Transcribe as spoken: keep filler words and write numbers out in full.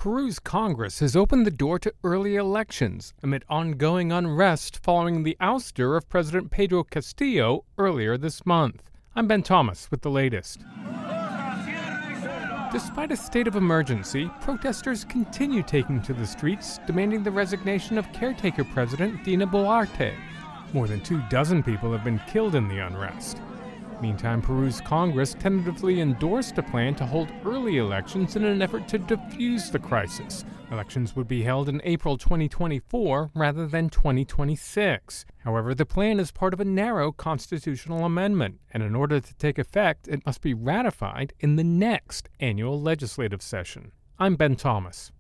Peru's Congress has opened the door to early elections amid ongoing unrest following the ouster of President Pedro Castillo earlier this month. I'm Ben Thomas with the latest. Despite a state of emergency, protesters continue taking to the streets, demanding the resignation of caretaker President Dina Boluarte. More than two dozen people have been killed in the unrest. Meantime, Peru's Congress tentatively endorsed a plan to hold early elections in an effort to defuse the crisis. Elections would be held in April twenty twenty-four rather than twenty twenty-six. However, the plan is part of a narrow constitutional amendment, and in order to take effect, it must be ratified in the next annual legislative session. I'm Ben Thomas.